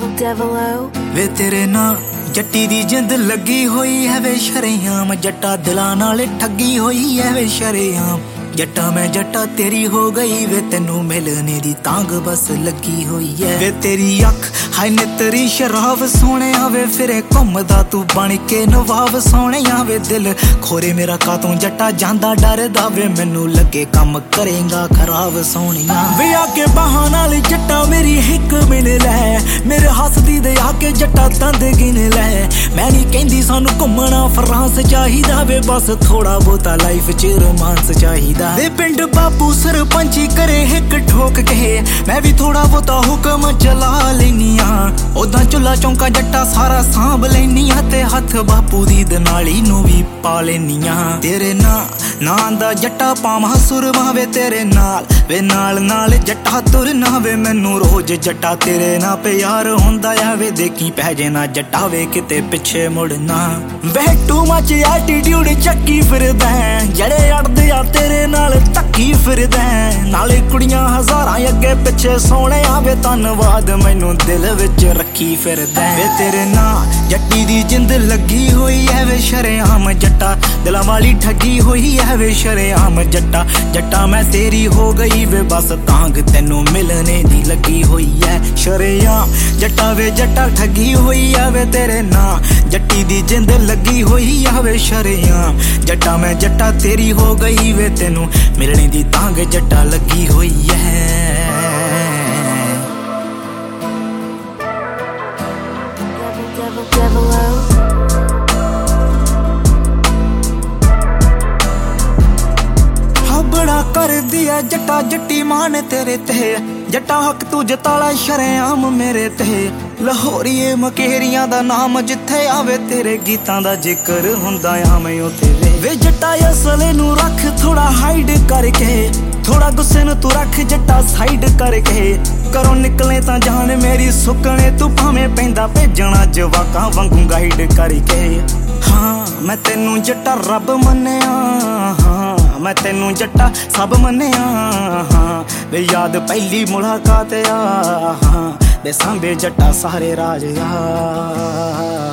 ਵੇ ਤੇਰੇ ਨਾਲ ਜੱਟੀ ਦੀ ਜਿੰਦ ਲੱਗੀ ਹੋਈ ਹੈ ਵੇ ਸ਼ਰੇਆਮ, ਜੱਟਾ ਦਿਲਾਂ ਨਾਲ ਠੱਗੀ ਹੋਈ ਹੈ ਵੇ ਸ਼ਰੇਆਮ। ਜੱਟਾ ਮੈਂ ਜੱਟਾ ਤੇਰੀ ਹੋ ਗਈ ਵੇ, ਤੈਨੂੰ ਮਿਲਣੇ ਦੀ ਤਾਂਗ ਬਸ ਲੱਗੀ ਹੋਈ ਐ ਵੇ। ਤੇਰੀ ਅੱਖ ਹਾਏ ਨੀ ਤੇਰੀ ਸ਼ਰਾਬ ਸੋਹਣਿਆ ਵੇ, ਫਿਰੇ ਘੁੰਮਦਾ ਤੂੰ ਬਣ ਕੇ ਨਵਾਬ ਸੋਹਣਿਆ ਵੇ। ਦਿਲ ਖੋਰੇ ਮੇਰਾ ਕਾਤੋਂ ਜੱਟਾ ਜਾਂਦਾ ਡਰਦਾ ਵੇ, ਮੈਨੂੰ ਲੱਗੇ ਕੰਮ ਕਰੇਗਾ ਖਰਾਬ ਸੋਹਣਿਆ ਵੇ। ਆ ਕੇ ਬਾਹਾਂ ਨਾਲ ਜੱਟਾ ਮੇਰੀ ਹਿੱਕ ਮਿਲ ਲੈ, ਮੇਰੇ ਹੱਸਦੀ ਦੇ ਆ ਕੇ ਜੱਟਾ ਦੰਦ ਗਿਣ ਲੈ। ਮੈਂ ਨਹੀਂ ਕਹਿੰਦੀ ਸਾਨੂੰ ਘੁੰਮਣਾ ਫਰਾਂਸ ਚਾਹੀਦਾ ਵੇ, ਬਸ ਥੋੜਾ ਬਹੁਤਾ ਲਾਈਫ 'ਚ ਰੋਮਾਂਸ ਚਾਹੀਦਾ ਵੇ। ਪਿੰਡ ਬਾਪੂ ਸਰਪੰਚੀ ਕਰੇ ਹਿੱਕ ਠੋਕ ਕੇ, ਮੈਂ ਵੀ ਥੋੜਾ ਬਹੁਤਾ ਹੁਕਮ ਚਲਾ ਲੈਨੀ ਆ। ਉਦਾਂ ਚੁੱਲਾ ਚੌਂਕਾ ਜੱਟਾ ਸਾਰਾ ਸਾਂਭ ਲੈਨੀ ਆ, ਤੇ ਹੱਥ ਬਾਪੂ ਦੀ ਦਨਾਲੀ ਨੂੰ ਵੀ ਪਾ ਲੈਨੀ ਆ। ਤੇਰੇ ਨਾਂ ਦਾ ਜੱਟਾ ਪਾਵਾਂ ਸੁਰਮਾ ਵੇ, ਤੇਰੇ ਨਾਲ ਵੇ ਨਾਲ ਨਾਲ ਜੱਟਾ ਤੁਰਨਾ ਵੇ। ਮੈਨੂੰ ਰੋਜ਼ ਜੱਟਾ ਤੇਰੇ ਨਾਲ ਪਿਆਰ ਹੁੰਦਾ ਆ ਵੇ, ਦੇਖੀ ਪੈ ਜੇ ਨਾ ਜੱਟਾ ਵੇ ਕਿਤੇ ਪਿੱਛੇ ਮੁੜਨਾ ਵੇ। ਟੂ ਮੱਚ ਐਟੀਟਿਊਡ ਚੱਕੀ ਫਿਰਦਾ, ਜਿਹੜੇ ਅੜਦੇ ਆ ਤੇਰੇ ਨਾਲ ਧੱਕੀ ਫਿਰਦਾ। ਨਾਲੇ ਕੁੜੀਆਂ ਹਜ਼ਾਰਾਂ ਅੱਗੇ ਪਿੱਛੇ ਸੋਹਣਿਆ ਵੇ, ਧੰਨਵਾਦ ਮੈਨੂੰ ਦਿਲ ਵਿੱਚ ਰੱਖੀ ਫਿਰਦਾ ਵੇ। ਤੇਰੇ ਨਾਲ ਜੱਟੀ ਦੀ ਜਿੰਦ ਲੱਗੀ ਹੋਈ ਐ ਵੇ ਸ਼ਰੇਆਮ, ਜੱਟਾ ਦਿਲਾਂ ਵਾਲੀ ਠੱਗੀ ਹੋਈ ਐ ਵੇ ਸ਼ਰੇਆਮ। ਜੱਟਾ ਮੈਂ ਤੇਰੀ ਹੋ ਗਈ ਵੇ, ਬਸ ਤਾਂਗ ਤੈਨੂੰ ਮਿਲਣੇ ਦੀ ਲੱਗੀ ਹੋਈ ਐ ਸ਼ਰੇਆਮ। ਜੱਟਾ ਵੇ ਜੱਟਾ ਠੱਗੀ ਹੋਈ ਐ ਵੇ, ਤੇਰੇ ਨਾਲ ਜੱਟੀ ਦੀ ਜਿੰਦ ਲੱਗੀ ਹੋਈ ਆ ਵੇ ਸ਼ਰੇਆਮ। ਜੱਟਾ ਮੈਂ ਜੱਟਾ ਤੇਰੀ ਹੋ ਗਈ ਵੇ, ਤੈਨੂੰ ਮਿਲਣੇ ਦੀ ਤਾਂਗ ਜੱਟਾ ਲੱਗੀ ਹੋਈ ਐ। ਬੜਾ ਕਰਦੀ ਐ ਜੱਟਾ ਜੱਟੀ ਮਾਨ ਤੇਰੇ ਤੇ, ਜੱਟਾ ਹੱਕ ਤੂੰ ਜਤਾਲਾ ਸ਼ਰੇਆਮ ਮੇਰੇ ਤੇ। ਲਾਹੌਰੀਏ ਮਕੇਰੀਆਂ ਦਾ ਨਾਮ ਜਿੱਥੇ ਆਵੇ, ਤੇਰੇ ਗੀਤਾਂ ਦਾ ਜ਼ਿਕਰ ਹੁੰਦਾ ਆ ਮੈਂ ਉੱਥੇ ਵੇ। ਜੱਟਾ ਅਸਲੇ ਨੂੰ ਰੱਖ ਥੋੜਾ ਹਾਈਡ ਕਰਕੇ, ਥੋੜਾ ਗੁੱਸੇ ਨੂੰ ਤੂੰ ਰੱਖ ਜੱਟਾ ਸਾਈਡ ਕਰਕੇ। ਘਰੋਂ ਨਿਕਲੇ ਤਾਂ ਜਾਨ ਮੇਰੀ ਸੁੱਕਣੇ, ਤੂੰ ਭਾਵੇਂ ਪੈਂਦਾ ਭੇਜਣਾ ਜਵਾਕਾਂ ਵਾਂਗੂ ਗਾਈਡ ਕਰਕੇ। ਹਾਂ ਮੈਂ ਤੈਨੂੰ ਜੱਟਾ ਰੱਬ ਮੰਨਿਆ, ਹਾਂ ਮੈਂ ਤੈਨੂੰ ਜੱਟਾ ਸਭ ਮੰਨਿਆ। ਹਾਂ ਵੇ ਯਾਦ ਪਹਿਲੀ ਮੁਲਾਕਾਤ ਆ, ਹਾਂ ਦੇ ਸਾਂਭੇ ਜੱਟਾ ਸਾਰੇ ਰਾਜ ਆ।